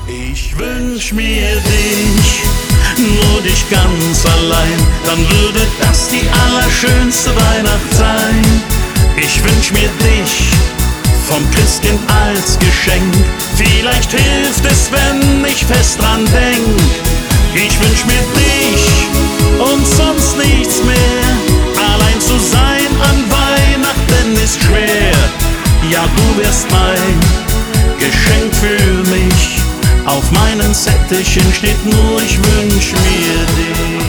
Ich wünsch mir dich, nur dich ganz allein, dann würde das die allerschönste Weihnacht sein. Ich wünsch mir dich, vom Christkind als Geschenk, vielleicht hilft es, wenn ich fest dran denk. Ich wünsch mir dich und sonst nichts mehr, allein zu sein an Weihnachten ist schwer. Ja, du wärst mein Geschenk für mich, auf meinen Zettelchen steht nur, ich wünsch mir dich.